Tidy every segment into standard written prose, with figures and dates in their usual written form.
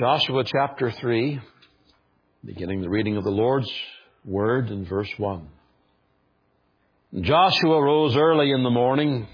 Joshua chapter 3, beginning the reading of the Lord's Word in verse 1. Joshua rose early in the morning,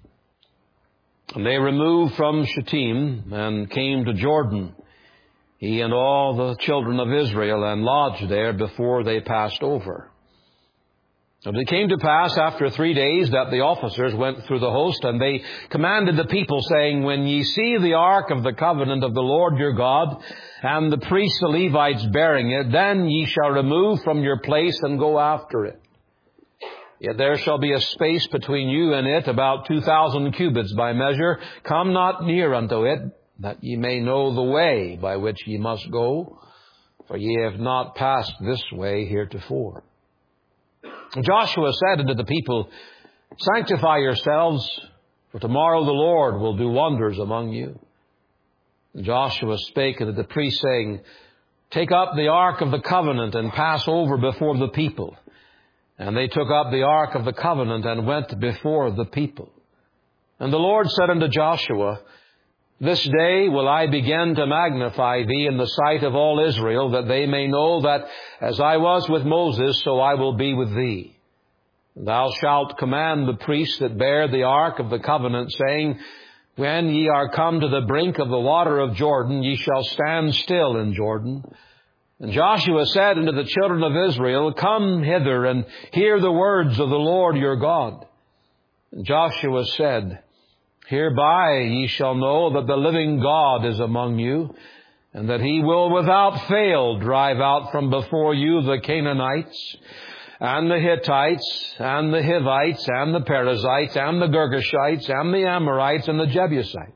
and they removed from Shittim and came to Jordan, he and all the children of Israel, and lodged there before they passed over. And it came to pass after 3 days that the officers went through the host, and they commanded the people, saying, When ye see the ark of the covenant of the Lord your God, and the priests the Levites bearing it, then ye shall remove from your place and go after it. Yet there shall be a space between you and it, about 2,000 cubits by measure. Come not near unto it, that ye may know the way by which ye must go, for ye have not passed this way heretofore. Joshua said unto the people, Sanctify yourselves, for tomorrow the Lord will do wonders among you. And Joshua spake unto the priests, saying, Take up the ark of the covenant, and pass over before the people. And they took up the ark of the covenant, and went before the people. And the Lord said unto Joshua, This day will I begin to magnify thee in the sight of all Israel, that they may know that as I was with Moses, so I will be with thee. Thou shalt command the priests that bear the ark of the covenant, saying, When ye are come to the brink of the water of Jordan, ye shall stand still in Jordan. And Joshua said unto the children of Israel, Come hither and hear the words of the Lord your God. And Joshua said, Hereby ye shall know that the living God is among you, and that he will without fail drive out from before you the Canaanites, and the Hittites, and the Hivites, and the Perizzites, and the Girgashites, and the Amorites, and the Jebusites.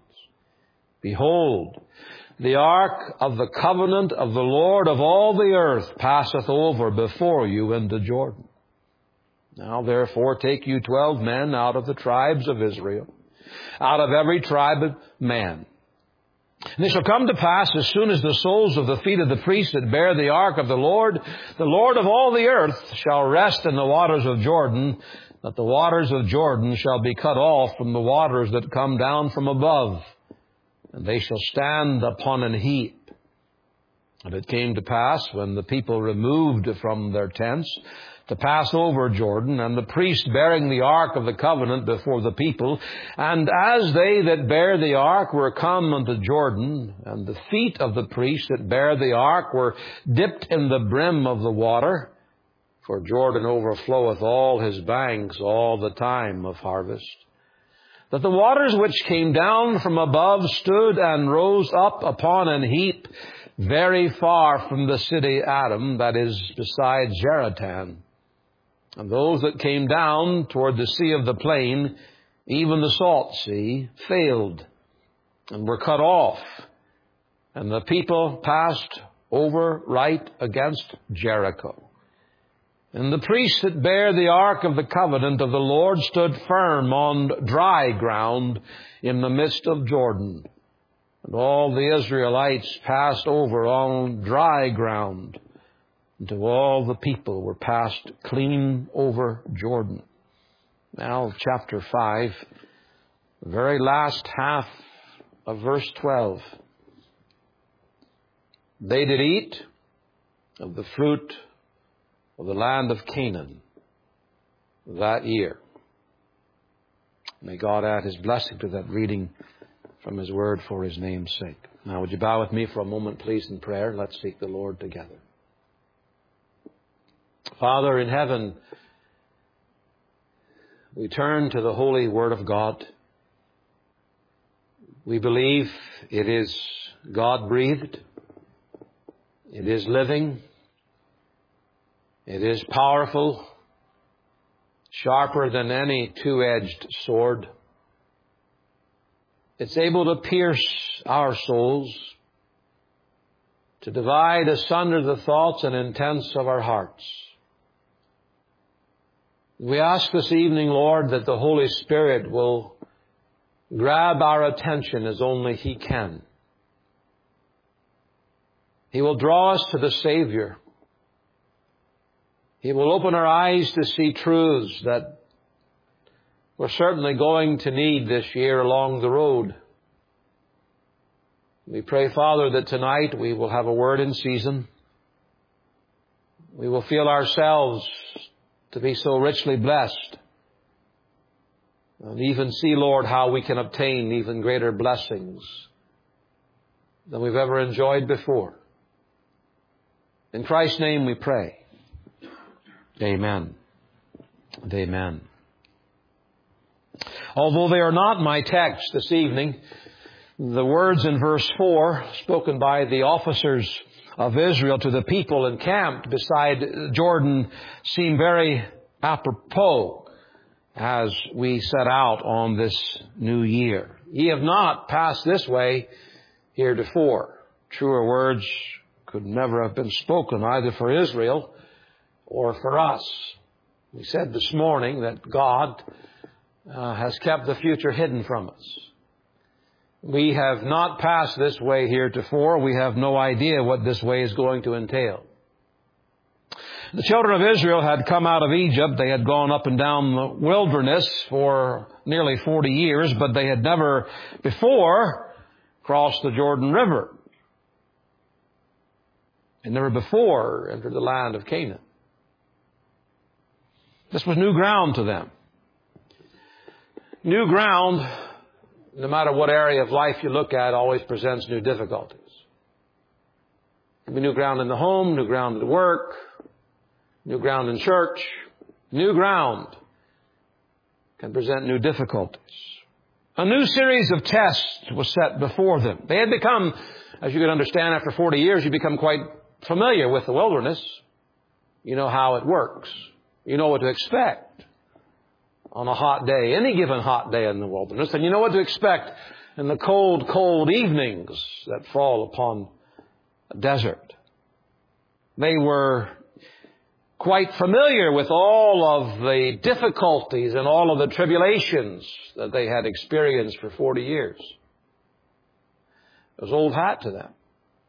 Behold, the ark of the covenant of the Lord of all the earth passeth over before you into Jordan. Now therefore take you 12 men out of the tribes of Israel, out of every tribe of man. And it shall come to pass, as soon as the soles of the feet of the priests that bear the ark of the Lord of all the earth, shall rest in the waters of Jordan, that the waters of Jordan shall be cut off from the waters that come down from above, and they shall stand upon an heap. And it came to pass, when the people removed from their tents, to pass over Jordan, and the priest bearing the ark of the covenant before the people. And as they that bear the ark were come unto Jordan, and the feet of the priest that bear the ark were dipped in the brim of the water, for Jordan overfloweth all his banks all the time of harvest, that the waters which came down from above stood and rose up upon an heap very far from the city Adam, that is beside Jeratan. And those that came down toward the sea of the plain, even the salt sea, failed and were cut off. And the people passed over right against Jericho. And the priests that bear the ark of the covenant of the Lord stood firm on dry ground in the midst of Jordan. And all the Israelites passed over on dry ground, until all the people were passed clean over Jordan. Now, chapter 5, the very last half of verse 12. They did eat of the fruit of the land of Canaan that year. May God add His blessing to that reading from His word for His name's sake. Now, would you bow with me for a moment, please, in prayer? Let's seek the Lord together. Father in heaven, we turn to the holy Word of God. We believe it is God-breathed. It is living. It is powerful, sharper than any two-edged sword. It's able to pierce our souls, to divide asunder the thoughts and intents of our hearts. We ask this evening, Lord, that the Holy Spirit will grab our attention as only He can. He will draw us to the Savior. He will open our eyes to see truths that we're certainly going to need this year along the road. We pray, Father, that tonight we will have a word in season. We will feel ourselves to be so richly blessed. And even see, Lord, how we can obtain even greater blessings than we've ever enjoyed before. In Christ's name we pray. Amen. And amen. Although they are not my text this evening, the words in verse 4 spoken by the officers of Israel to the people encamped beside Jordan seem very apropos as we set out on this new year. Ye have not passed this way heretofore. Truer words could never have been spoken either for Israel or for us. We said this morning that God has kept the future hidden from us. We have not passed this way heretofore. We have no idea what this way is going to entail. The children of Israel had come out of Egypt. They had gone up and down the wilderness for nearly 40 years, but they had never before crossed the Jordan River. And never before entered the land of Canaan. This was new ground to them. New ground, no matter what area of life you look at, always presents new difficulties. It can be new ground in the home, new ground at work, new ground in church. New ground can present new difficulties. A new series of tests was set before them. They had become, as you can understand, after 40 years, you become quite familiar with the wilderness. You know how it works. You know what to expect on a hot day, any given hot day in the wilderness. And you know what to expect in the cold, cold evenings that fall upon a desert. They were quite familiar with all of the difficulties and all of the tribulations that they had experienced for 40 years. It was old hat to them.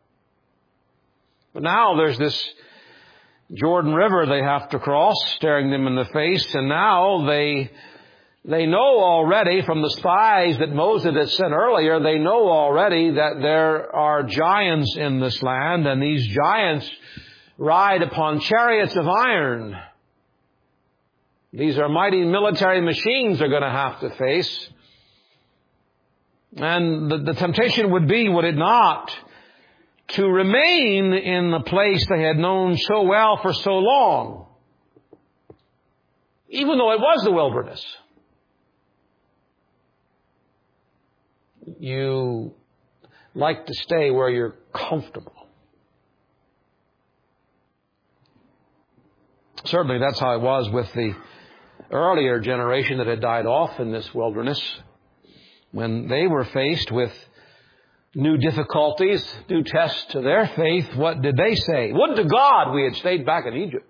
But now there's this Jordan River they have to cross, staring them in the face, and now they know already from the spies that Moses had sent earlier, they know already that there are giants in this land, and these giants ride upon chariots of iron. These are mighty military machines they're going to have to face. And the temptation would be, would it not, to remain in the place they had known so well for so long, even though it was the wilderness. You like to stay where you're comfortable. Certainly that's how it was with the earlier generation that had died off in this wilderness. When they were faced with new difficulties, new tests to their faith, what did they say? Would to God we had stayed back in Egypt.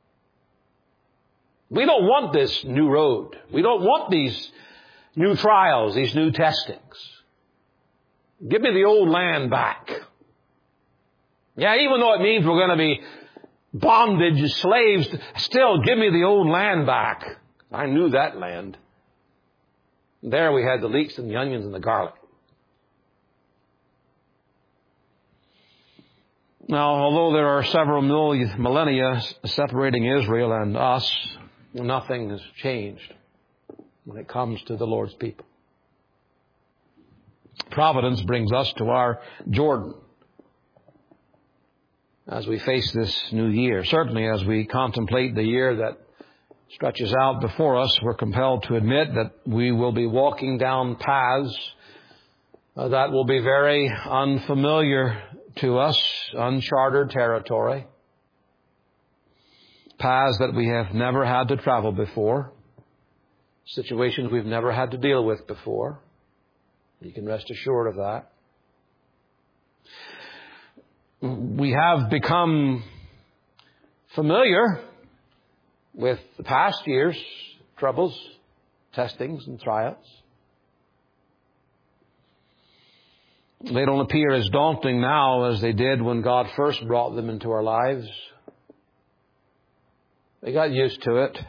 We don't want this new road. We don't want these new trials, these new testings. Give me the old land back. Yeah, even though it means we're going to be bondage, slaves, still give me the old land back. I knew that land. There we had the leeks and the onions and the garlic. Now, although there are several millennia separating Israel and us, nothing has changed when it comes to the Lord's people. Providence brings us to our Jordan as we face this new year. Certainly as we contemplate the year that stretches out before us, we're compelled to admit that we will be walking down paths that will be very unfamiliar to us, uncharted territory, paths that we have never had to travel before, situations we've never had to deal with before. You can rest assured of that. We have become familiar with the past year's troubles, testings, and trials. They don't appear as daunting now as they did when God first brought them into our lives. They got used to it.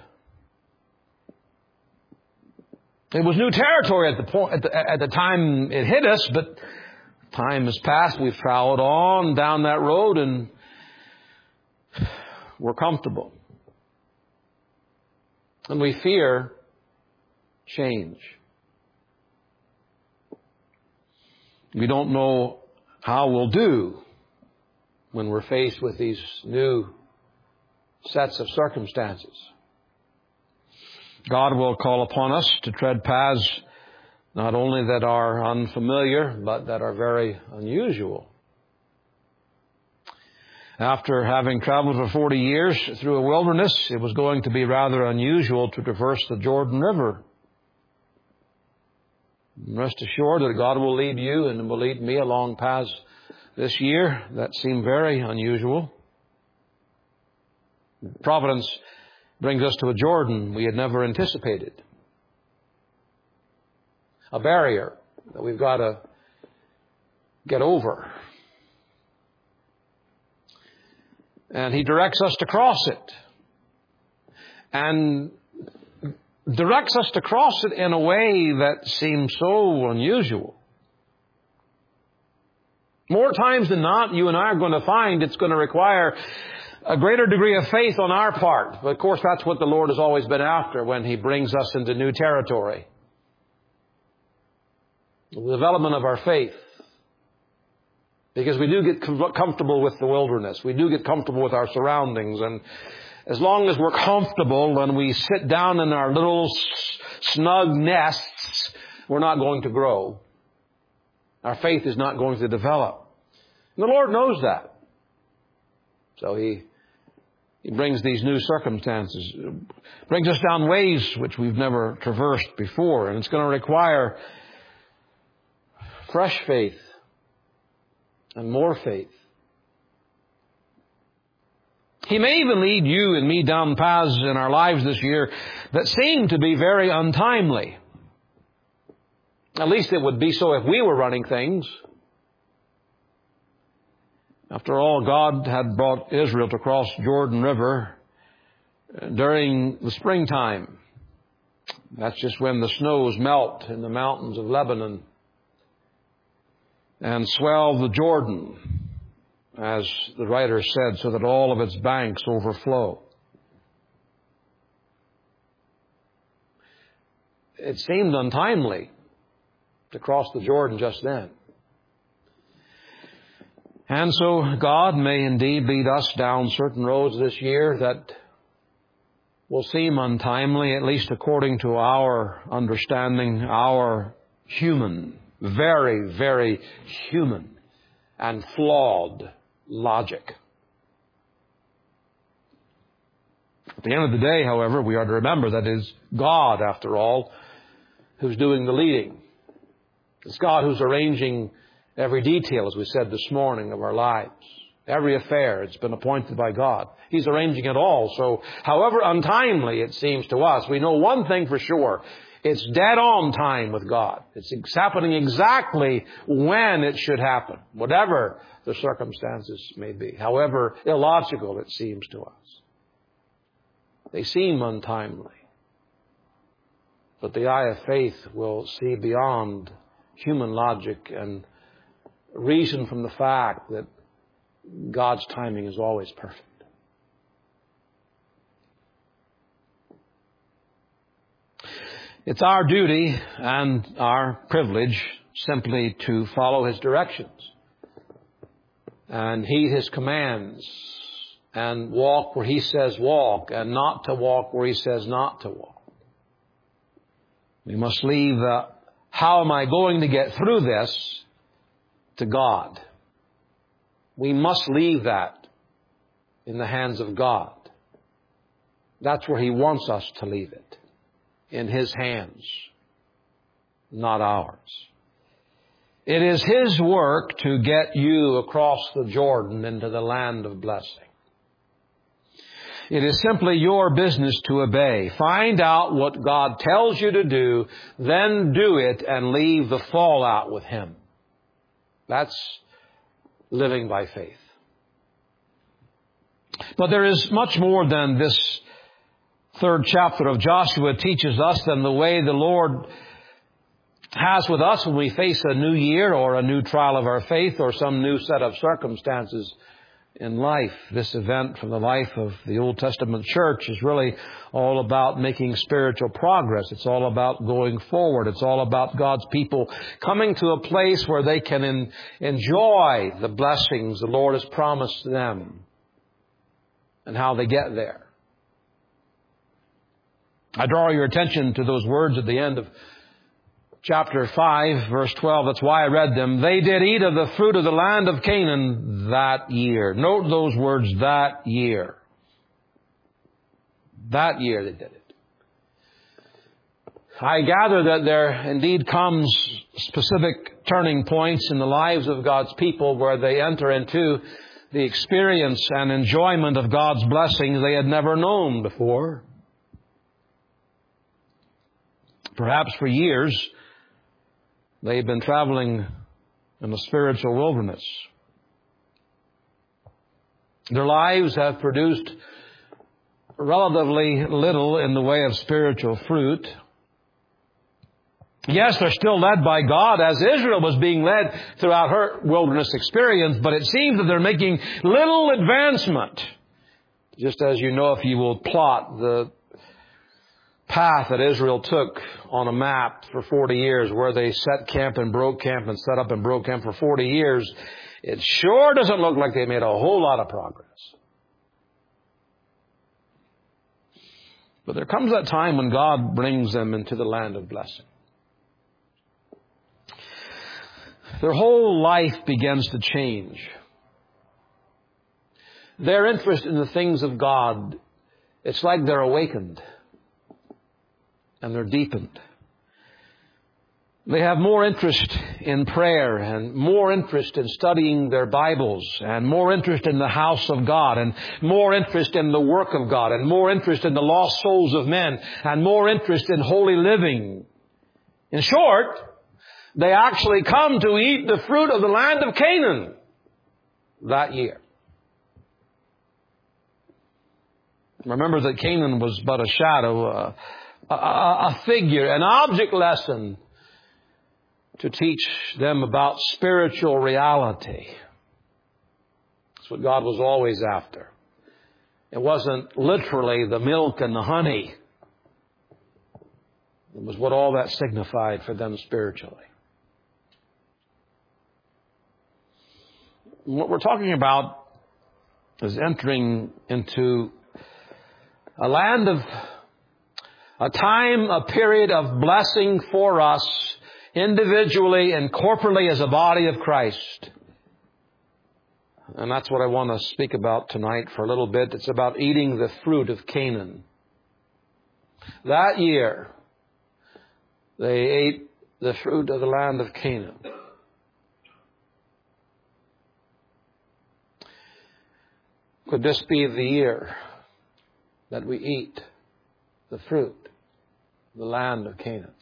It was new territory at the time it hit us, but Time has passed. We've traveled on down that road and we're comfortable. And we fear change. We don't know how we'll do when we're faced with these new sets of circumstances. God will call upon us to tread paths not only that are unfamiliar, but that are very unusual. After having traveled for 40 years through a wilderness, it was going to be rather unusual to traverse the Jordan River. Rest assured that God will lead you and will lead me along paths this year that seem very unusual. Providence brings us to a Jordan we had never anticipated. A barrier that we've got to get over. And He directs us to cross it. And directs us to cross it in a way that seems so unusual. More times than not, you and I are going to find it's going to require a greater degree of faith on our part. But of course, that's what the Lord has always been after when He brings us into new territory. The development of our faith. Because we do get comfortable with the wilderness. We do get comfortable with our surroundings. And as long as we're comfortable and we sit down in our little snug nests, we're not going to grow. Our faith is not going to develop. And the Lord knows that. So He brings these new circumstances, brings us down ways which we've never traversed before. And it's going to require fresh faith and more faith. He may even lead you and me down paths in our lives this year that seem to be very untimely. At least it would be so if we were running things. After all, God had brought Israel to cross Jordan River during the springtime. That's just when the snows melt in the mountains of Lebanon and swell the Jordan, as the writer said, so that all of its banks overflow. It seemed untimely to cross the Jordan just then. And so God may indeed lead us down certain roads this year that will seem untimely, at least according to our understanding, our human, very, very human and flawed logic. At the end of the day, however, we are to remember that it is God, after all, who's doing the leading. It's God who's arranging every detail, as we said this morning, of our lives. Every affair, it's been appointed by God. He's arranging it all. So, however untimely it seems to us, we know one thing for sure. It's dead on time with God. It's happening exactly when it should happen, whatever the circumstances may be, however illogical it seems to us. They seem untimely. But the eye of faith will see beyond human logic and reason from the fact that God's timing is always perfect. It's our duty and our privilege simply to follow His directions and heed His commands and walk where He says walk and not to walk where He says not to walk. We must leave the how am I going to get through this to God. We must leave that in the hands of God. That's where He wants us to leave it. In His hands, not ours. It is His work to get you across the Jordan into the land of blessing. It is simply your business to obey. Find out what God tells you to do, then do it and leave the fallout with Him. That's living by faith. But there is much more than this third chapter of Joshua teaches us than the way the Lord has with us when we face a new year or a new trial of our faith or some new set of circumstances in life. This event from the life of the Old Testament church is really all about making spiritual progress. It's all about going forward. It's all about God's people coming to a place where they can enjoy the blessings the Lord has promised them and how they get there. I draw your attention to those words at the end of chapter 5, verse 12. That's why I read them. They did eat of the fruit of the land of Canaan that year. Note those words, that year. That year they did it. I gather that there indeed comes specific turning points in the lives of God's people where they enter into the experience and enjoyment of God's blessings they had never known before. Perhaps for years, they've been traveling in a spiritual wilderness. Their lives have produced relatively little in the way of spiritual fruit. Yes, they're still led by God as Israel was being led throughout her wilderness experience, but it seems that they're making little advancement. Just as you know, if you will plot the path that Israel took on a map for 40 years, where they set camp and broke camp and set up and broke camp for 40 years, it sure doesn't look like they made a whole lot of progress. But there comes that time when God brings them into the land of blessing. Their whole life begins to change. Their interest in the things of God, it's like they're awakened. And they're deepened. They have more interest in prayer and more interest in studying their Bibles and more interest in the house of God and more interest in the work of God and more interest in the lost souls of men and more interest in holy living. In short, they actually come to eat the fruit of the land of Canaan that year. Remember that Canaan was but a shadow, a figure, an object lesson to teach them about spiritual reality. That's what God was always after. It wasn't literally the milk and the honey. It was what all that signified for them spiritually. What we're talking about is entering into a land of a time, a period of blessing for us individually and corporately as a body of Christ. And that's what I want to speak about tonight for a little bit. It's about eating the fruit of Canaan. That year, they ate the fruit of the land of Canaan. Could this be the year that we eat the fruit of the land of Canaan?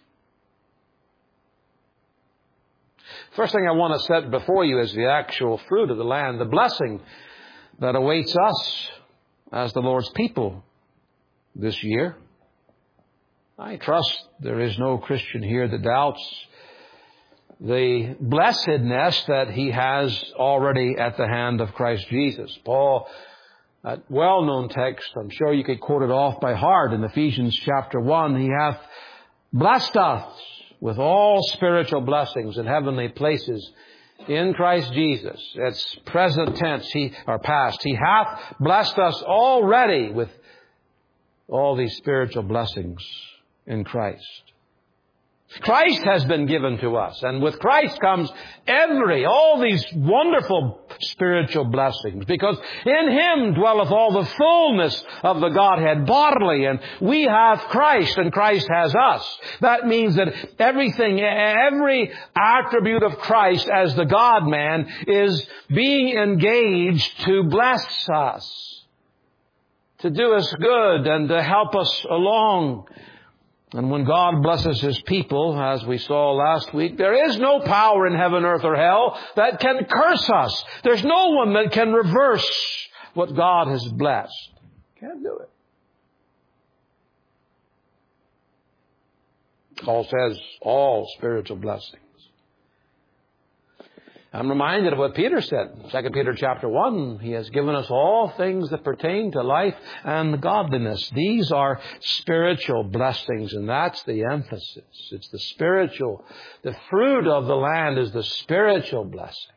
First thing I want to set before you is the actual fruit of the land, the blessing that awaits us as the Lord's people this year. I trust there is no Christian here that doubts the blessedness that he has already at the hand of Christ Jesus. Paul, that well-known text, I'm sure you could quote it off by heart in Ephesians chapter 1, He hath blessed us with all spiritual blessings in heavenly places in Christ Jesus. It's present tense, or past. He hath blessed us already with all these spiritual blessings in Christ. Christ has been given to us, and with Christ comes all these wonderful spiritual blessings, because in Him dwelleth all the fullness of the Godhead bodily, and we have Christ, and Christ has us. That means that every attribute of Christ as the God-man is being engaged to bless us, to do us good, and to help us along. And when God blesses His people, as we saw last week, there is no power in heaven, earth, or hell that can curse us. There's no one that can reverse what God has blessed. Can't do it. Paul says all spiritual blessings. I'm reminded of what Peter said. 2 Peter chapter 1, He has given us all things that pertain to life and godliness. These are spiritual blessings, and that's the emphasis. It's the spiritual. The fruit of the land is the spiritual blessing.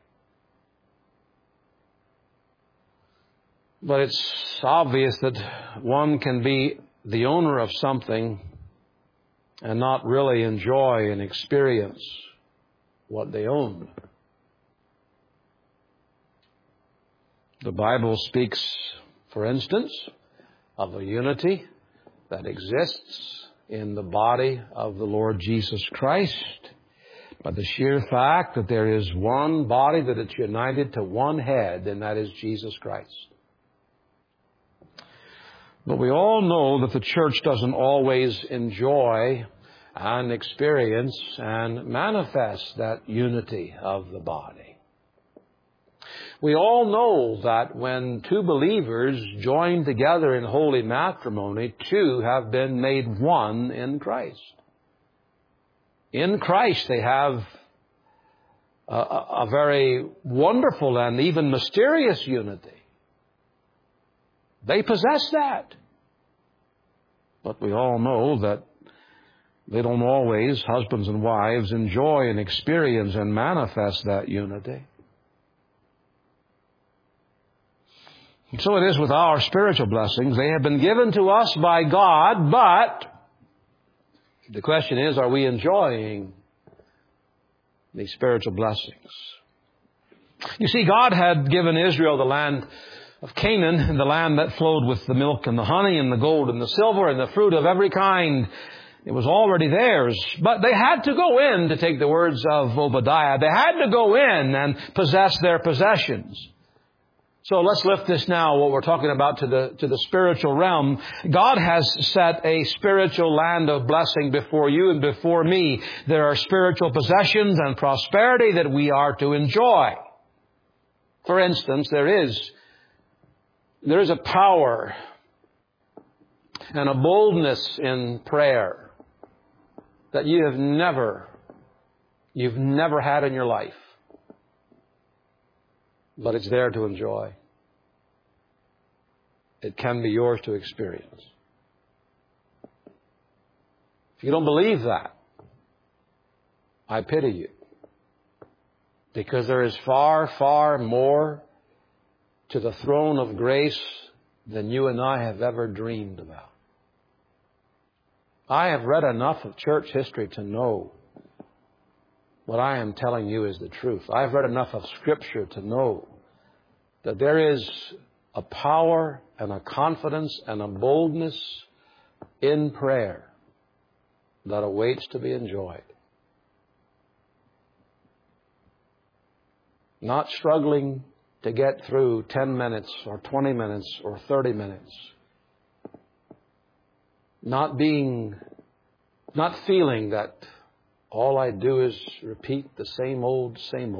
But it's obvious that one can be the owner of something and not really enjoy and experience what they own. The Bible speaks, for instance, of a unity that exists in the body of the Lord Jesus Christ by the sheer fact that there is one body that is united to one head, and that is Jesus Christ. But we all know that the church doesn't always enjoy and experience and manifest that unity of the body. We all know that when two believers join together in holy matrimony, two have been made one in Christ. In Christ they have a very wonderful and even mysterious unity. They possess that. But we all know that they don't always, husbands and wives, enjoy and experience and manifest that unity. And so it is with our spiritual blessings. They have been given to us by God, but the question is, are we enjoying these spiritual blessings? You see, God had given Israel the land of Canaan, the land that flowed with the milk and the honey and the gold and the silver and the fruit of every kind. It was already theirs. But they had to go in, to take the words of Obadiah, they had to go in and possess their possessions. So let's lift this now, what we're talking about, to the spiritual realm. God has set a spiritual land of blessing before you and before me. There are spiritual possessions and prosperity that we are to enjoy. For instance, there is a power and a boldness in prayer that you've never had in your life. But it's there to enjoy. It can be yours to experience. If you don't believe that, I pity you. Because there is far, far more to the throne of grace than you and I have ever dreamed about. I have read enough of church history to know what I am telling you is the truth. I've read enough of Scripture to know that there is a power and a confidence and a boldness in prayer that awaits to be enjoyed. Not struggling to get through 10 minutes or 20 minutes or 30 minutes. Not feeling that all I do is repeat the same old.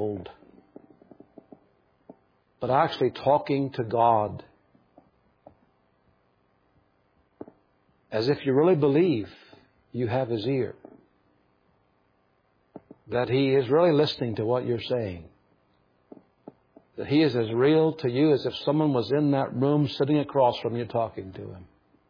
But actually talking to God as if you really believe you have His ear. That He is really listening to what you're saying. That He is as real to you as if someone was in that room sitting across from you talking to Him.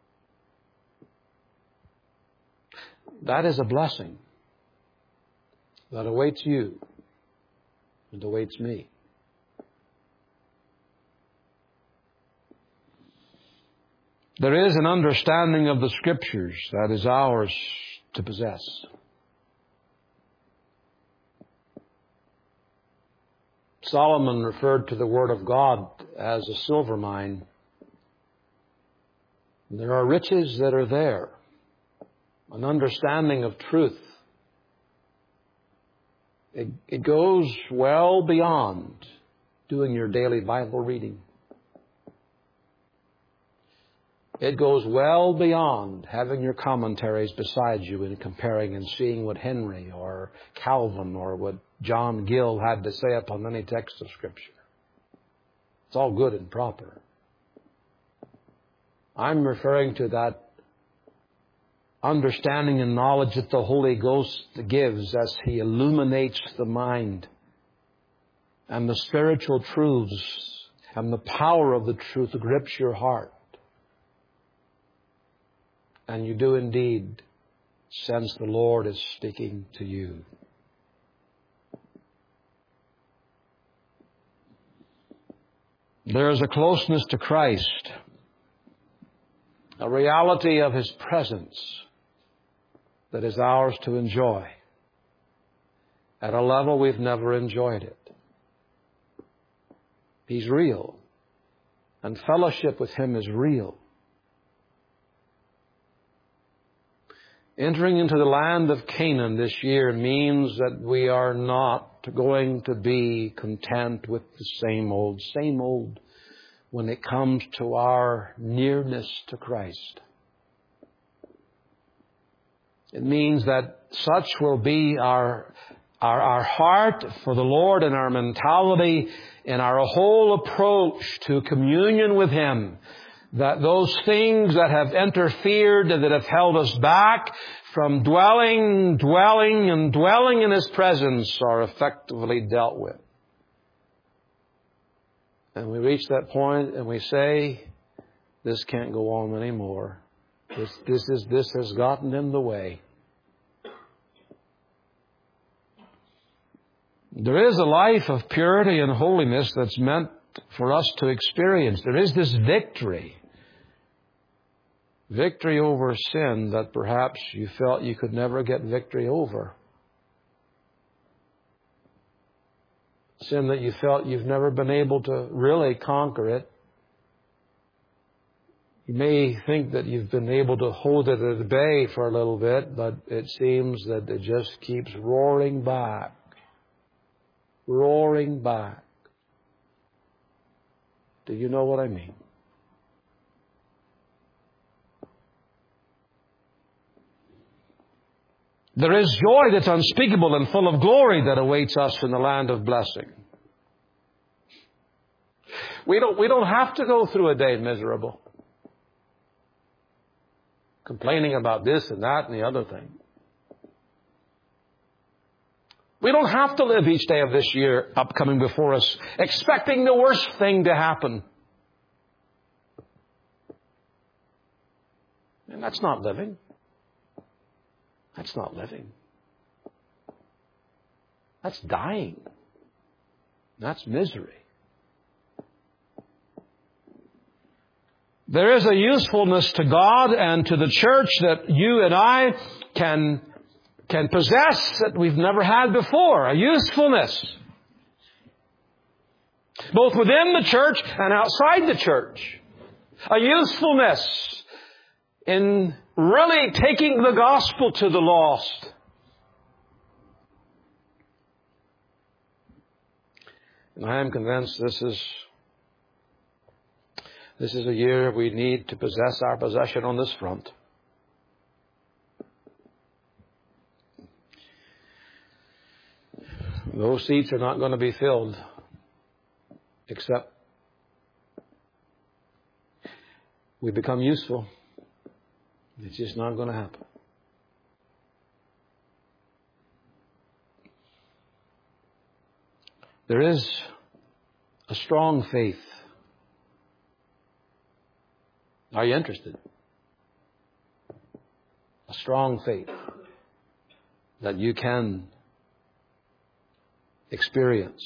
That is a blessing that awaits you and awaits me. There is an understanding of the Scriptures that is ours to possess. Solomon referred to the Word of God as a silver mine. There are riches that are there. An understanding of truth. It goes well beyond doing your daily Bible reading. It goes well beyond having your commentaries beside you and comparing and seeing what Henry or Calvin or what John Gill had to say upon any text of Scripture. It's all good and proper. I'm referring to that understanding and knowledge that the Holy Ghost gives as He illuminates the mind, and the spiritual truths and the power of the truth grips your heart. And you do indeed sense the Lord is speaking to you. There is a closeness to Christ, a reality of His presence that is ours to enjoy at a level we've never enjoyed it. He's real, and fellowship with Him is real. Entering into the land of Canaan this year means that we are not going to be content with the same old when it comes to our nearness to Christ. It means that such will be our heart for the Lord and our mentality and our whole approach to communion with Him, that those things that have interfered and that have held us back from dwelling in His presence are effectively dealt with. And we reach that point and we say, this can't go on anymore. This has gotten in the way. There is a life of purity and holiness that's meant for us to experience. There is this victory over sin that perhaps you felt you could never get victory over. Sin that you felt you've never been able to really conquer it. You may think that you've been able to hold it at bay for a little bit, but it seems that it just keeps roaring back. Roaring back. Do you know what I mean? There is joy that's unspeakable and full of glory that awaits us in the land of blessing. We don't have to go through a day miserable, complaining about this and that and the other thing. We don't have to live each day of this year upcoming before us expecting the worst thing to happen. And that's not living. That's not living. That's dying. That's misery. There is a usefulness to God and to the church that you and I can possess that we've never had before. A usefulness. Both within the church and outside the church. A usefulness in really taking the gospel to the lost. And I am convinced this is a year we need to possess our possession on this front. Those seats are not going to be filled except we become useful. It's just not going to happen. There is a strong faith. Are you interested? A strong faith that you can experience.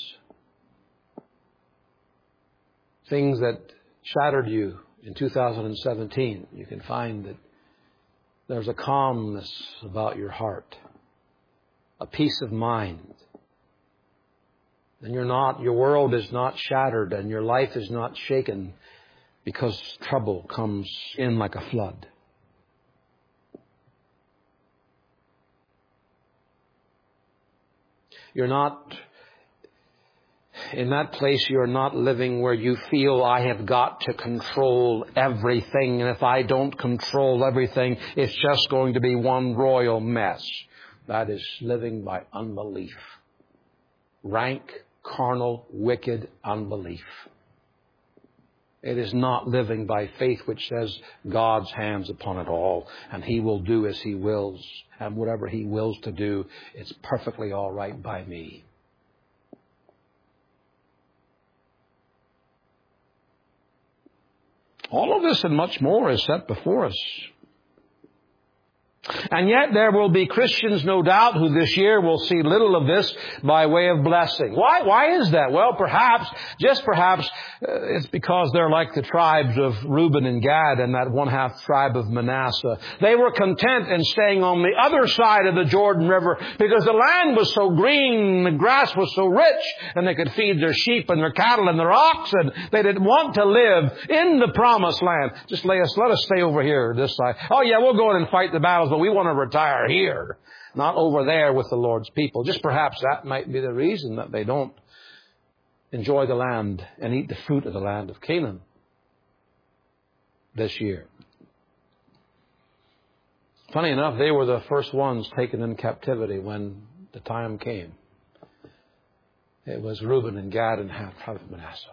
Things that shattered you in 2017, you can find that there's a calmness about your heart, a peace of mind. And your world is not shattered and your life is not shaken because trouble comes in like a flood. You're not, in that place you're not living where you feel I have got to control everything, and if I don't control everything, it's just going to be one royal mess. That is living by unbelief. Rank, carnal, wicked unbelief. It is not living by faith, which says God's hand's upon it all, and He will do as He wills, and whatever He wills to do, it's perfectly all right by me. All of this and much more is set before us. And yet there will be Christians, no doubt, who this year will see little of this by way of blessing. Why is that? Well, perhaps, it's because they're like the tribes of Reuben and Gad and that 1/2 tribe of Manasseh. They were content in staying on the other side of the Jordan River because the land was so green, the grass was so rich, and they could feed their sheep and their cattle and their oxen. They didn't want to live in the promised land. Just let us stay over here, this side. Oh yeah, we'll go in and fight the battles, but we want to retire here, not over there with the Lord's people. Just perhaps that might be the reason that they don't enjoy the land and eat the fruit of the land of Canaan this year. Funny enough, they were the first ones taken in captivity when the time came. It was Reuben and Gad and half tribe of Manasseh.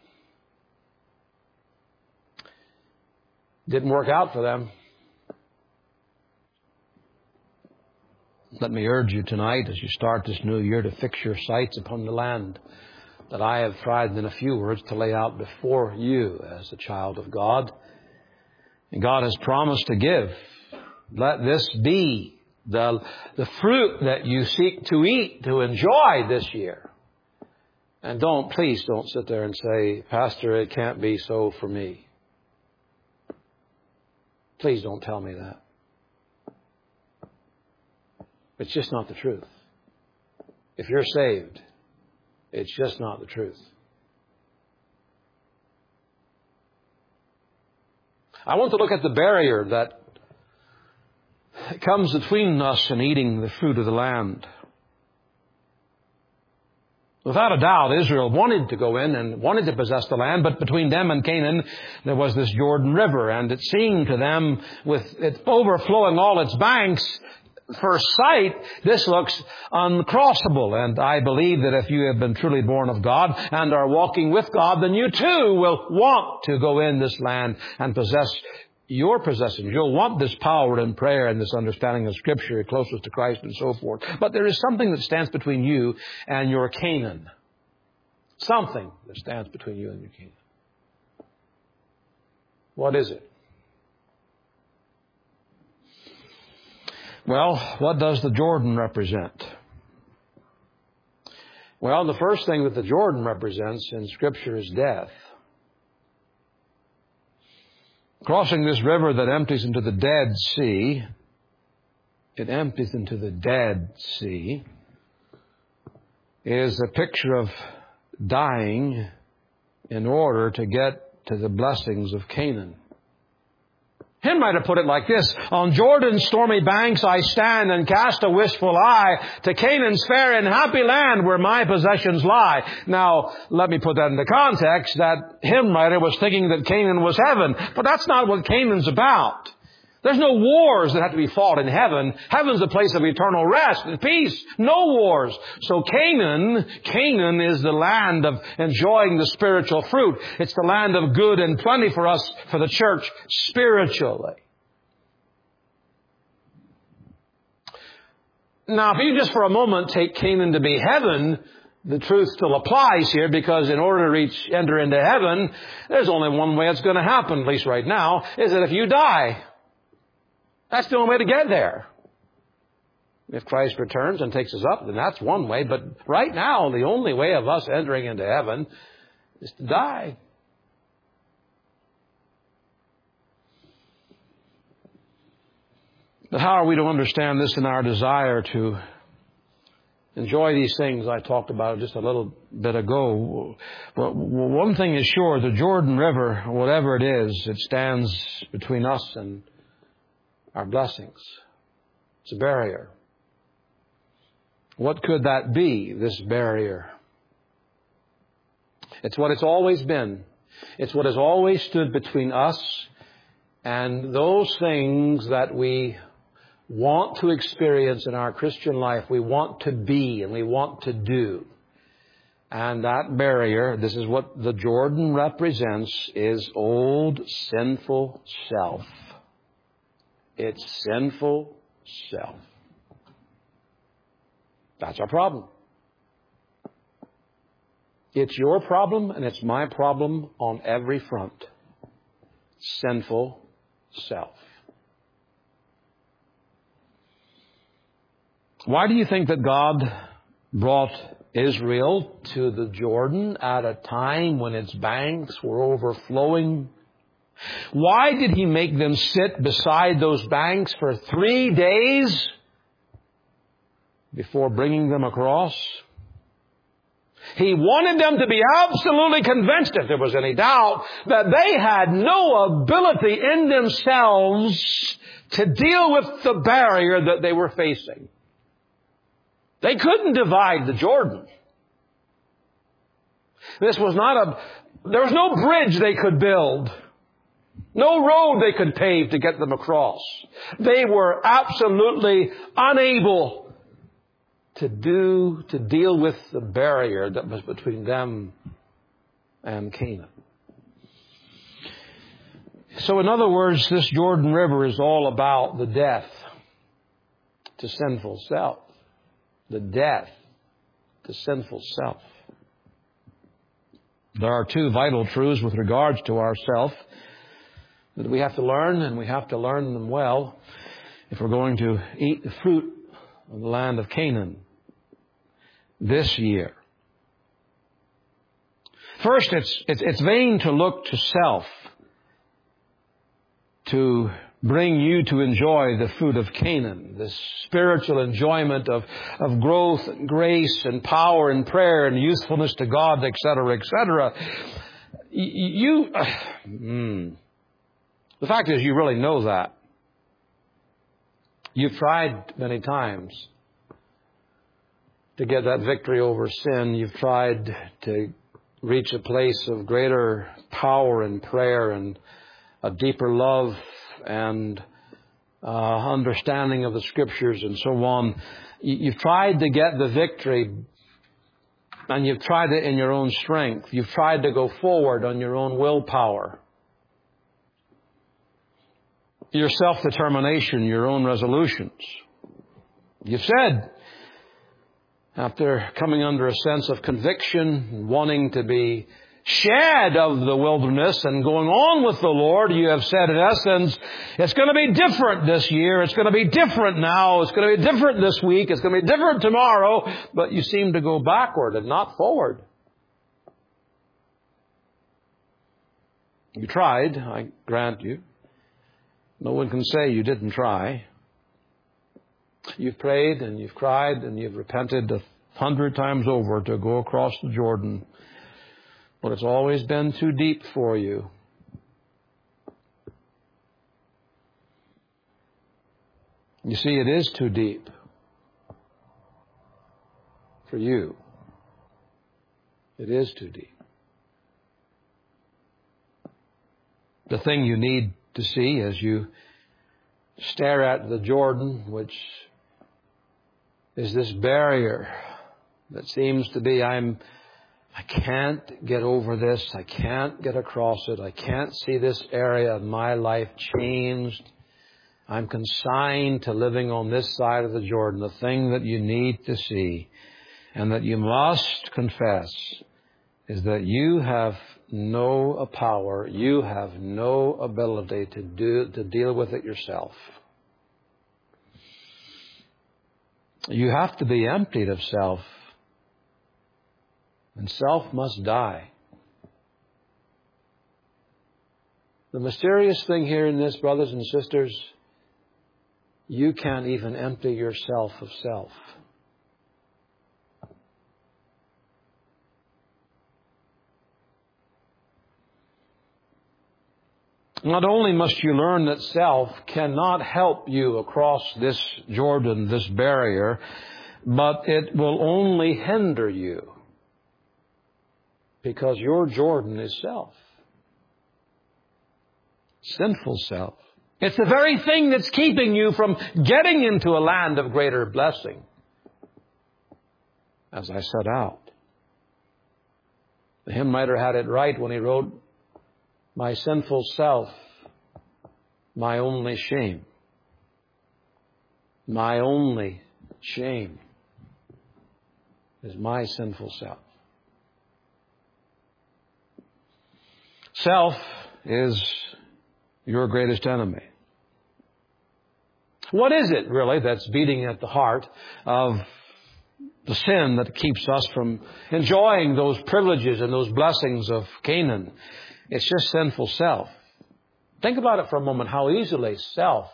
Didn't work out for them. Let me urge you tonight, as you start this new year, to fix your sights upon the land that I have tried in a few words to lay out before you as a child of God. And God has promised to give. Let this be the fruit that you seek to eat, to enjoy this year. And please don't sit there and say, Pastor, it can't be so for me. Please don't tell me that. It's just not the truth. If you're saved, it's just not the truth. I want to look at the barrier that comes between us and eating the fruit of the land. Without a doubt, Israel wanted to go in and wanted to possess the land, but between them and Canaan, there was this Jordan River, and it seemed to them, with it overflowing all its banks, first sight, this looks uncrossable. And I believe that if you have been truly born of God and are walking with God, then you too will want to go in this land and possess your possessions. You'll want this power and prayer and this understanding of Scripture, closest to Christ and so forth. But there is something that stands between you and your Canaan. Something that stands between you and your Canaan. What is it? Well, what does the Jordan represent? Well, the first thing that the Jordan represents in Scripture is death. Crossing this river that empties into the Dead Sea, it empties into the Dead Sea, is a picture of dying in order to get to the blessings of Canaan. Hymn might have put it like this: on Jordan's stormy banks I stand and cast a wistful eye to Canaan's fair and happy land where my possessions lie. Now, let me put that into context. That hymn writer was thinking that Canaan was heaven, but that's not what Canaan's about. There's no wars that have to be fought in heaven. Heaven's a place of eternal rest and peace. No wars. So Canaan is the land of enjoying the spiritual fruit. It's the land of good and plenty for us, for the church, spiritually. Now, if you just for a moment take Canaan to be heaven, the truth still applies here, because in order to enter into heaven, there's only one way it's going to happen, at least right now, is that if you die. That's the only way to get there. If Christ returns and takes us up, then that's one way. But right now, the only way of us entering into heaven is to die. But how are we to understand this in our desire to enjoy these things I talked about just a little bit ago? Well, one thing is sure, the Jordan River, whatever it is, it stands between us and our blessings. It's a barrier. What could that be, this barrier? It's what it's always been. It's what has always stood between us and those things that we want to experience in our Christian life, we want to be and we want to do. And that barrier, this is what the Jordan represents, is old sinful self. It's sinful self. That's our problem. It's your problem and it's my problem on every front. Sinful self. Why do you think that God brought Israel to the Jordan at a time when its banks were overflowing? Why did He make them sit beside those banks for 3 days before bringing them across? He wanted them to be absolutely convinced, if there was any doubt, that they had no ability in themselves to deal with the barrier that they were facing. They couldn't divide the Jordan. There was no bridge they could build. No road they could pave to get them across. They were absolutely unable to deal with the barrier that was between them and Canaan. So in other words, this Jordan River is all about the death to sinful self. The death to sinful self. There are two vital truths with regards to ourself that we have to learn, and we have to learn them well if we're going to eat the fruit of the land of Canaan this year. First, it's vain to look to self to bring you to enjoy the fruit of Canaan, the spiritual enjoyment of growth and grace and power and prayer and usefulness to God, etc., etc. The fact is, you really know that. You've tried many times to get that victory over sin. You've tried to reach a place of greater power in prayer and a deeper love and understanding of the Scriptures and so on. You've tried to get the victory, and you've tried it in your own strength. You've tried to go forward on your own willpower, your self-determination, your own resolutions. You've said, after coming under a sense of conviction, wanting to be shed of the wilderness and going on with the Lord, you have said, in essence, it's going to be different this year. It's going to be different now. It's going to be different this week. It's going to be different tomorrow. But you seem to go backward and not forward. You tried, I grant you. No one can say you didn't try. You've prayed and you've cried and you've repented 100 times over to go across the Jordan. But it's always been too deep for you. You see, it is too deep for you. It is too deep. The thing you need to see as you stare at the Jordan, which is this barrier that seems to be, I can't get over this. I can't get across it. I can't see this area of my life changed. I'm consigned to living on this side of the Jordan. The thing that you need to see and that you must confess is that you have no power. You have no ability to deal with it yourself. You have to be emptied of self. And self must die. The mysterious thing here in this, brothers and sisters, you can't even empty yourself of self. Not only must you learn that self cannot help you across this Jordan, this barrier, but it will only hinder you. Because your Jordan is self. Sinful self. It's the very thing that's keeping you from getting into a land of greater blessing. As I set out. The hymn writer had it right when he wrote, "My sinful self, my only shame. My only shame is my sinful self." Self is your greatest enemy. What is it, really, that's beating at the heart of the sin that keeps us from enjoying those privileges and those blessings of Canaan? It's just sinful self. Think about it for a moment, how easily self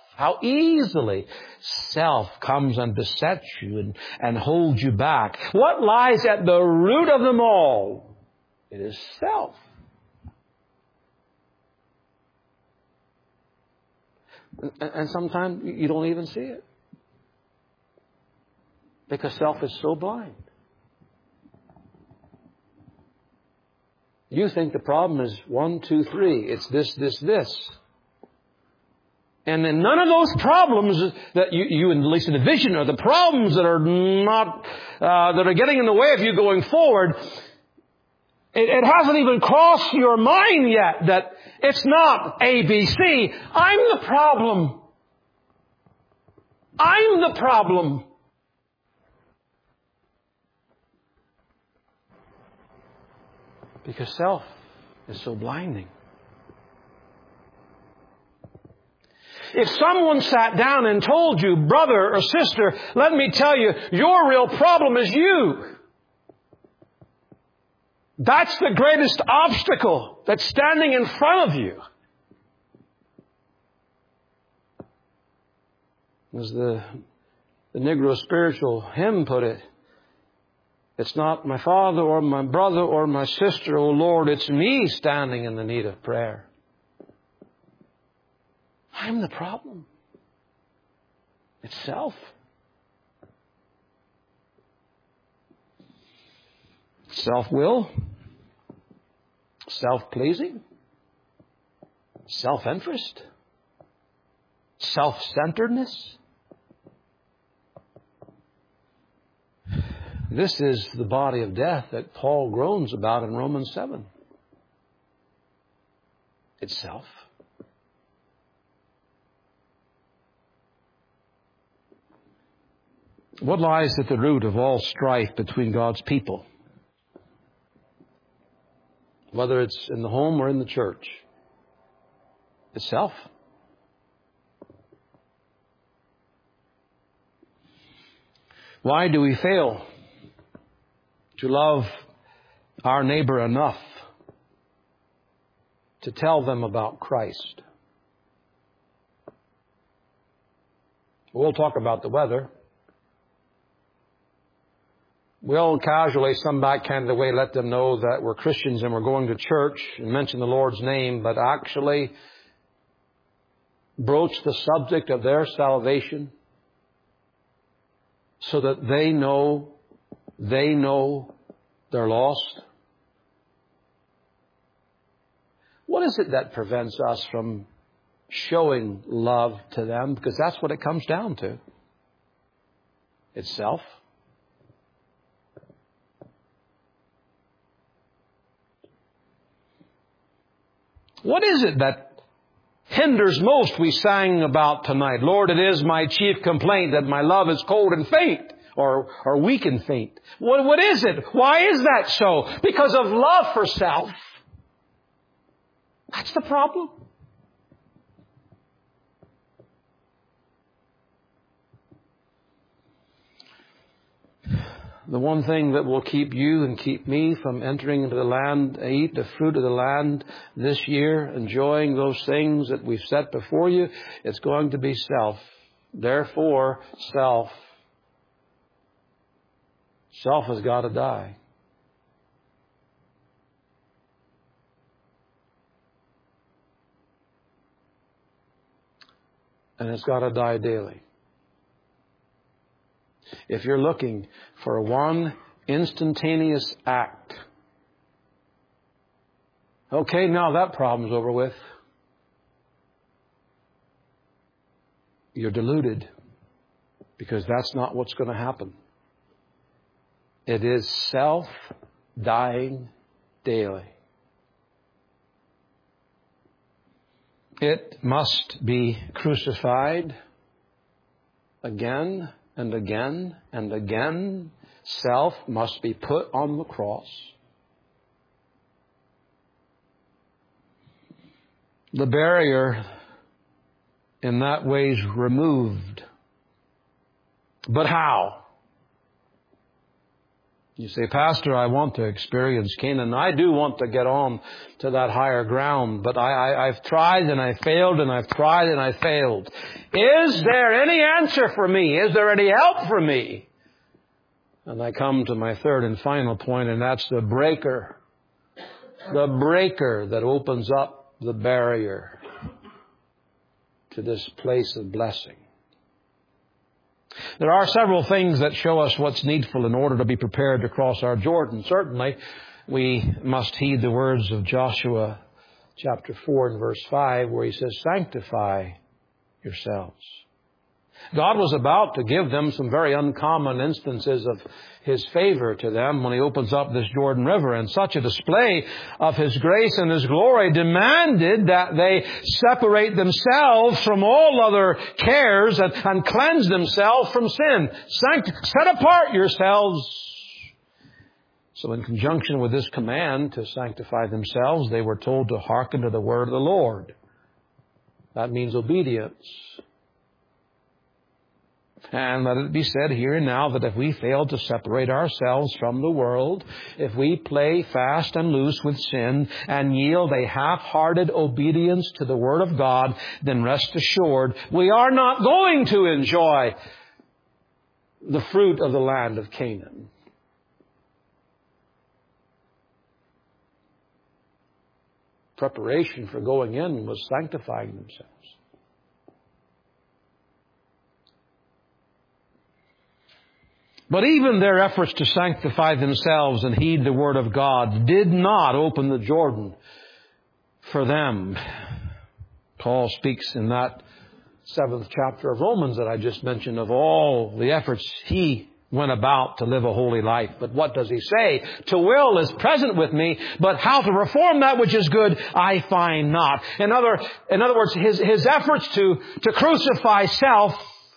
comes and besets you and holds you back. What lies at the root of them all? It is self. And sometimes you don't even see it, because self is so blind. You think the problem is 1, 2, 3. It's this, this, this. And then none of those problems that you at least in the vision, are the problems that are not, that are getting in the way of you going forward. It hasn't even crossed your mind yet that it's not A, B, C. I'm the problem. I'm the problem. Because self is so blinding. If someone sat down and told you, brother or sister, let me tell you, your real problem is you. That's the greatest obstacle that's standing in front of you. As the Negro spiritual hymn put it, it's not my father or my brother or my sister, oh Lord, it's me standing in the need of prayer. I'm the problem. It's self. Self-will, self-pleasing, self-interest, self-centeredness. This is the body of death that Paul groans about in Romans 7. It's self. What lies at the root of all strife between God's people? Whether it's in the home or in the church. It's self. Why do we fail to love our neighbor enough to tell them about Christ? We'll talk about the weather. We'll casually, some backhanded way, let them know that we're Christians and we're going to church and mention the Lord's name, but actually broach the subject of their salvation so that they know they're lost. What is it that prevents us from showing love to them? Because that's what it comes down to. It's self. What is it that hinders most? We sang about tonight. Lord, it is my chief complaint that my love is cold and faint, or weak and faint. What is it? Why is that so? Because of love for self. That's the problem. The one thing that will keep you and keep me from entering into the land, eat the fruit of the land this year, enjoying those things that we've set before you, it's going to be self. Therefore, self. Self has got to die. And it's got to die daily. If you're looking for one instantaneous act, okay, now that problem's over with. You're deluded, because that's not what's going to happen. It is self dying daily. It must be crucified again and again and again. Self must be put on the cross. The barrier in that way is removed. But how? You say, Pastor, I want to experience Canaan. I do want to get on to that higher ground, but I've tried and I failed and I've tried and I failed. Is there any answer for me? Is there any help for me? And I come to my third and final point, and that's the breaker. The breaker that opens up the barrier to this place of blessing. There are several things that show us what's needful in order to be prepared to cross our Jordan. Certainly, we must heed the words of Joshua chapter 4 and verse 5, where he says, sanctify yourselves. God was about to give them some very uncommon instances of His favor to them when He opens up this Jordan River. And such a display of His grace and His glory demanded that they separate themselves from all other cares and cleanse themselves from sin. Set apart yourselves. So in conjunction with this command to sanctify themselves, they were told to hearken to the word of the Lord. That means obedience. And let it be said here and now that if we fail to separate ourselves from the world, if we play fast and loose with sin and yield a half-hearted obedience to the Word of God, then rest assured we are not going to enjoy the fruit of the land of Canaan. Preparation for going in was sanctifying themselves. But even their efforts to sanctify themselves and heed the Word of God did not open the Jordan for them. Paul speaks in that 7th chapter of Romans that I just mentioned of all the efforts he went about to live a holy life. But what does he say? To will is present with me, but how to perform that which is good, I find not. In other words, his efforts to crucify self,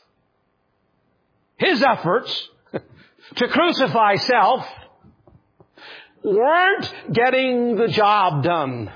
his efforts to crucify self weren't getting the job done.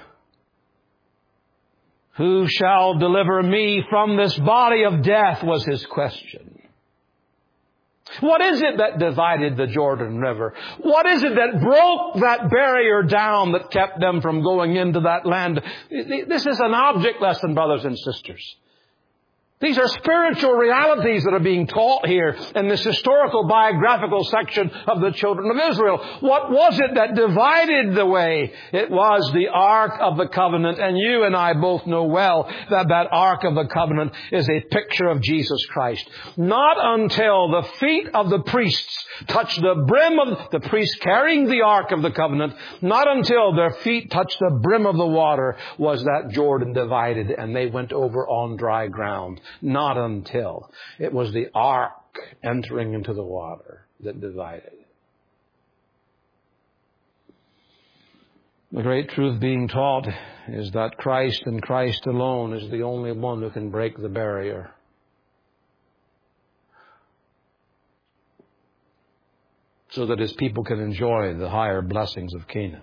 Who shall deliver me from this body of death was his question. What is it that divided the Jordan River? What is it that broke that barrier down that kept them from going into that land? This is an object lesson, brothers and sisters. These are spiritual realities that are being taught here in this historical biographical section of the children of Israel. What was it that divided the way? It was the Ark of the Covenant. And you and I both know well that Ark of the Covenant is a picture of Jesus Christ. Not until the feet of the priests touched the brim of the priests carrying the Ark of the Covenant, not until their feet touched the brim of the water was that Jordan divided and they went over on dry ground. Not until. It was the ark entering into the water that divided. The great truth being taught is that Christ and Christ alone is the only one who can break the barrier. So that His people can enjoy the higher blessings of Canaan.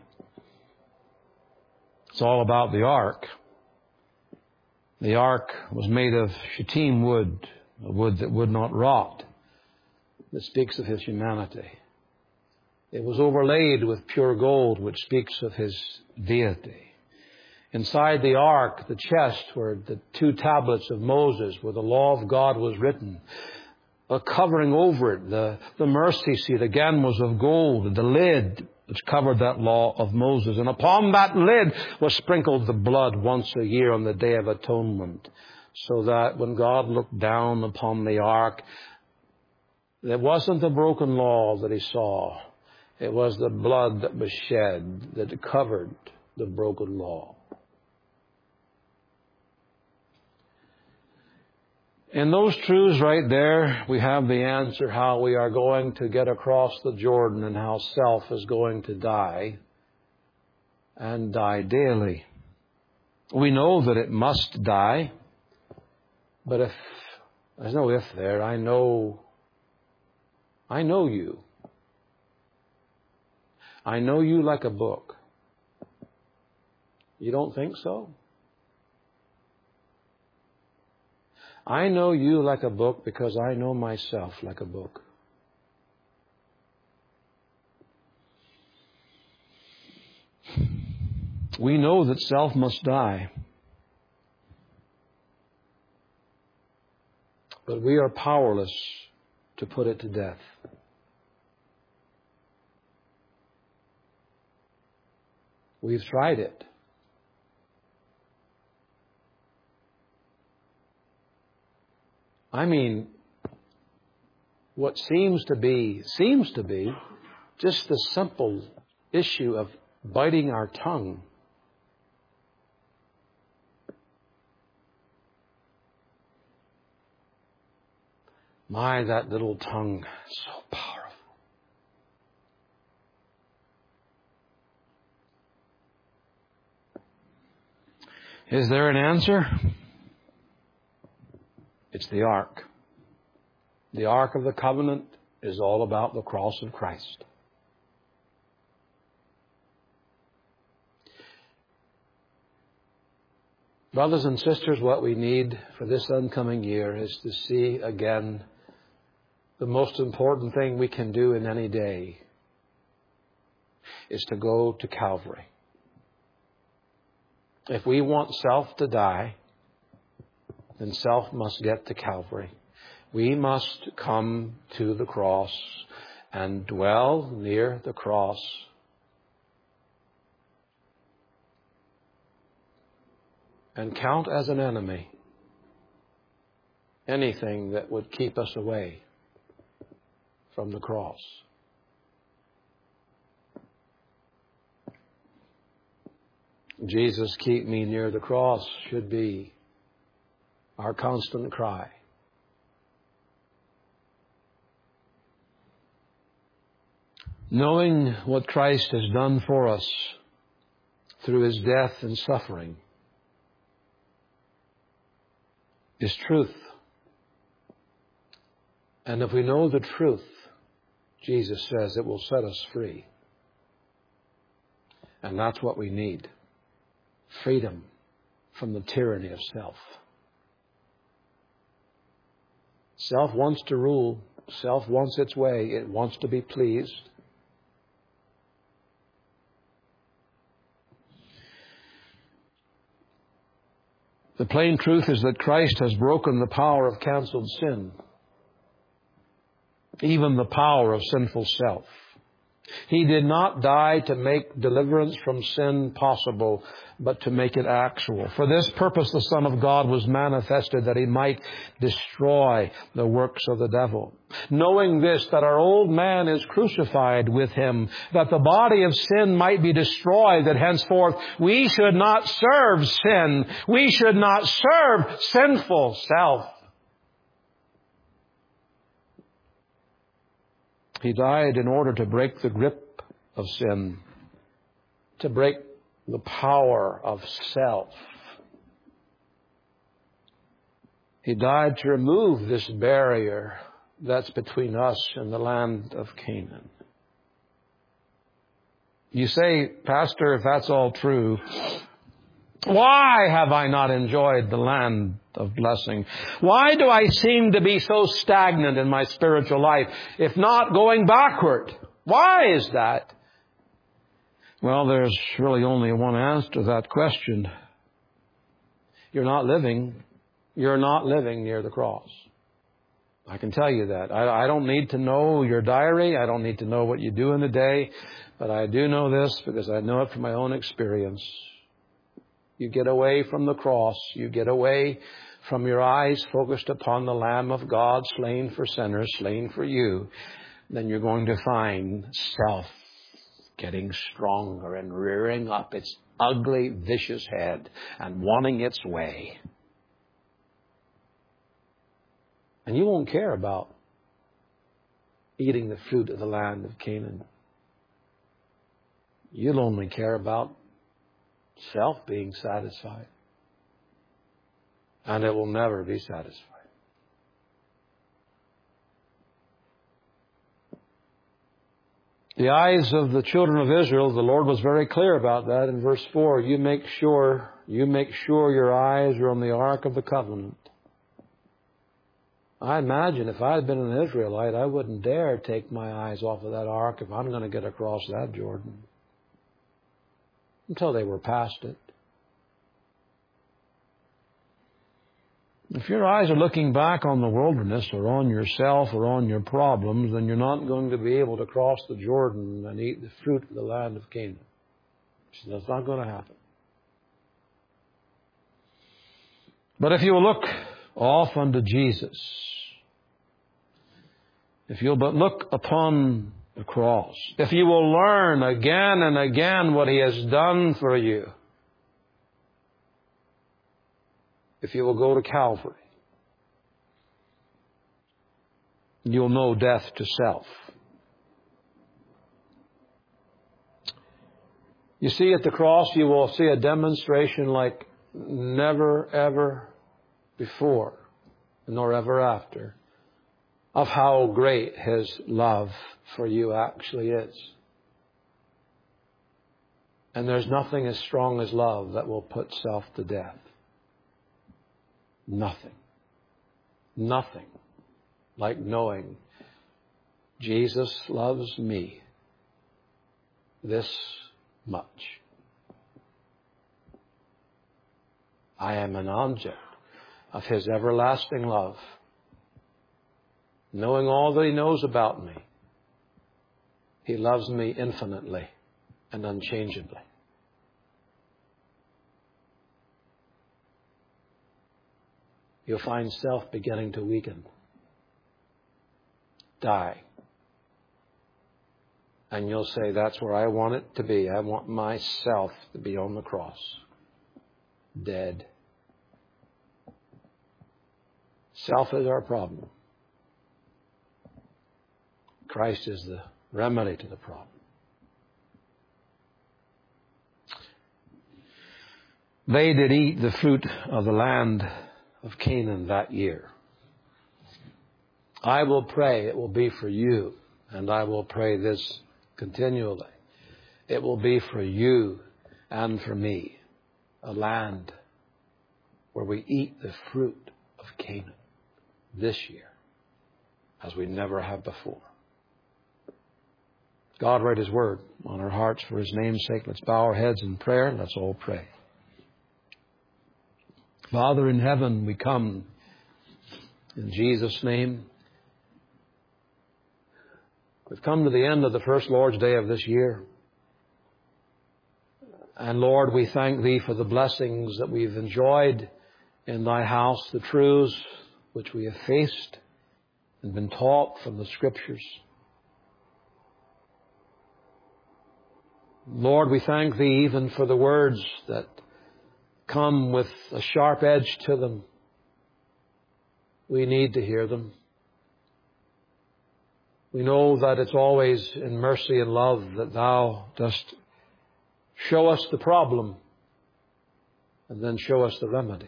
It's all about the ark. The ark was made of shittim wood, a wood that would not rot. That speaks of His humanity. It was overlaid with pure gold, which speaks of His deity. Inside the ark, the chest, were the 2 tablets of Moses, where the law of God was written. A covering over it, the mercy seat, again, was of gold. The lid, which covered that law of Moses. And upon that lid was sprinkled the blood once a year on the Day of Atonement. So that when God looked down upon the ark, it wasn't the broken law that He saw. It was the blood that was shed that covered the broken law. In those truths right there, we have the answer how we are going to get across the Jordan and how self is going to die and die daily. We know that it must die, but if there's no if there, I know you. I know you like a book. You don't think so? I know you like a book because I know myself like a book. We know that self must die. But we are powerless to put it to death. We've tried it. I mean, what seems to be just the simple issue of biting our tongue. My, that little tongue is so powerful. Is there an answer? It's the ark. The Ark of the Covenant is all about the cross of Christ. Brothers and sisters, what we need for this oncoming year is to see again the most important thing we can do in any day is to go to Calvary. If we want self to die, then self must get to Calvary. We must come to the cross and dwell near the cross. And count as an enemy anything that would keep us away from the cross. Jesus, keep me near the cross should be our constant cry. Knowing what Christ has done for us through His death and suffering is truth. And if we know the truth, Jesus says it will set us free. And that's what we need. Freedom from the tyranny of self. Self wants to rule. Self wants its way. It wants to be pleased. The plain truth is that Christ has broken the power of canceled sin, even the power of sinful self. He did not die to make deliverance from sin possible, but to make it actual. For this purpose the Son of God was manifested, that He might destroy the works of the devil. Knowing this, that our old man is crucified with Him, that the body of sin might be destroyed, that henceforth we should not serve sin. We should not serve sinful self. He died in order to break the grip of sin, to break the power of self. He died to remove this barrier that's between us and the land of Canaan. You say, Pastor, if that's all true, why have I not enjoyed the land of blessing? Why do I seem to be so stagnant in my spiritual life, if not going backward? Why is that? Well, there's really only one answer to that question. You're not living near the cross. I can tell you that. I don't need to know your diary. I don't need to know what you do in the day. But I do know this because I know it from my own experience. You get away from the cross. You get away from your eyes focused upon the Lamb of God, slain for sinners, slain for you. Then you're going to find self getting stronger and rearing up its ugly, vicious head and wanting its way. And you won't care about eating the fruit of the land of Canaan. You'll only care about self being satisfied. And it will never be satisfied. The eyes of the children of Israel, the Lord was very clear about that in verse 4. You make sure your eyes are on the Ark of the Covenant. I imagine if I had been an Israelite, I wouldn't dare take my eyes off of that Ark if I'm going to get across that Jordan. Until they were past it. If your eyes are looking back on the wilderness or on yourself or on your problems, then you're not going to be able to cross the Jordan and eat the fruit of the land of Canaan. That's not going to happen. But if you will look off unto Jesus, if you'll but look upon the cross, if you will learn again and again what He has done for you, if you will go to Calvary, you'll know death to self. You see, at the cross, you will see a demonstration like never, ever before, nor ever after, of how great His love for you actually is. And there's nothing as strong as love that will put self to death. Nothing. Nothing like knowing Jesus loves me this much. I am an object of His everlasting love. Knowing all that He knows about me, He loves me infinitely and unchangeably. You'll find self beginning to weaken, die. And you'll say, that's where I want it to be. I want myself to be on the cross. Dead. Self is our problem. Christ is the remedy to the problem. They did eat the fruit of the land of Canaan that year. I will pray it will be for you, and I will pray this continually. It will be for you and for me, a land where we eat the fruit of Canaan this year, as we never have before. God write His word on our hearts for His name's sake. Let's bow our heads in prayer. Let's all pray. Father in heaven, we come in Jesus' name. We've come to the end of the first Lord's Day of this year. And Lord, we thank Thee for the blessings that we've enjoyed in Thy house, the truths which we have faced and been taught from the Scriptures. Lord, we thank Thee even for the words that come with a sharp edge to them. We need to hear them. We know that it's always in mercy and love that Thou dost show us the problem and then show us the remedy.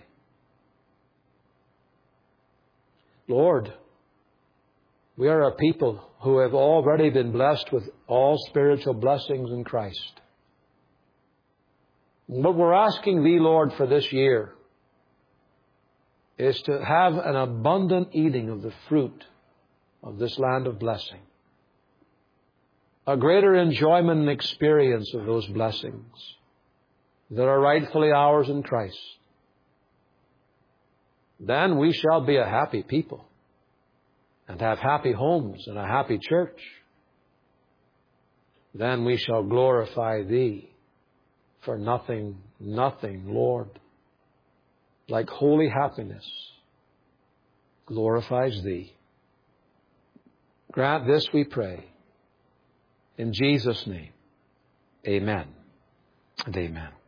Lord, we are a people who have already been blessed with all spiritual blessings in Christ. What we're asking Thee, Lord, for this year is to have an abundant eating of the fruit of this land of blessing. A greater enjoyment and experience of those blessings that are rightfully ours in Christ. Then we shall be a happy people and have happy homes and a happy church. Then we shall glorify Thee. For nothing, Lord, like holy happiness glorifies Thee. Grant this, we pray, in Jesus' name. Amen and amen.